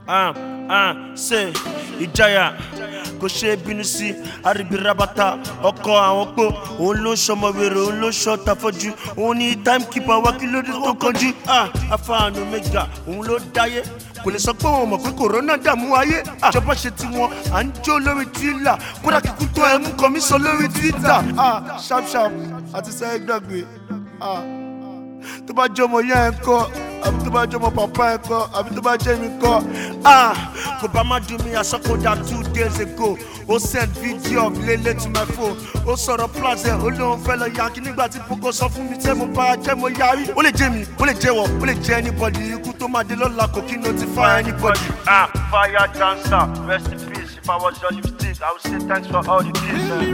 Say ìjayà kò ṣe bínú sí arìbìràbàtà ọkọ àwọn pò òun ló ṣọmọ wèrè òun ló ṣọta fọ́jú òun ní timekeeper wá kí ló dé tó kọjú afáànù mẹ́gà òun ló dáyé kò lè sọ pé wọn mọ̀ pé kòrónà dààmú ayé ìjọba ṣe tiwọn à ń jó lórí tíìlà kódà kíkú tó ẹ mú kọmí sọ lórí twitter sharp àti sẹ́yìn gbàgbé tó bá jẹ́ ọmọ yẹn kọ́ àbí tó bá jẹ́ ọmọ pàpá ẹ̀ kọ́ àbí tó bá jẹ́ mi kọ́ kò bá má dùn mí àsọkòdà 2 days ago ó send video of lele to my phone ó sọ̀rọ̀ plaza ó lóun fẹ́ lọ yankí nígbà tí Poco sọ fún mi tẹ́ mo bá jẹ́ mo yarí ó lè jẹ́ mi ó lè jẹ́ wọ ó lè jẹ́ anybody ikú tó máa dé lọ́la kò kí notify anybody. Fire dancer rest in peace if I was your lipstick I would say thanks for all the kisses.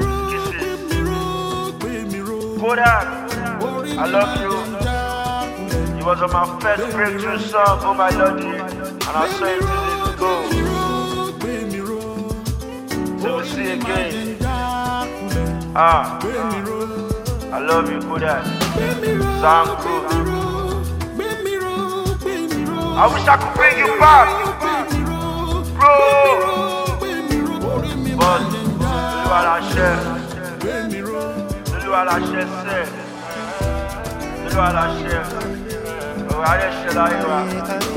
Kodak I love you. It was on my first breakthrough song, oh my lordy, and I saw it really go. Till we see again. I love you, Kodak. Sound good. I wish I could bring you back, bro. But Olúwa la ṣe. Allez, je suis là,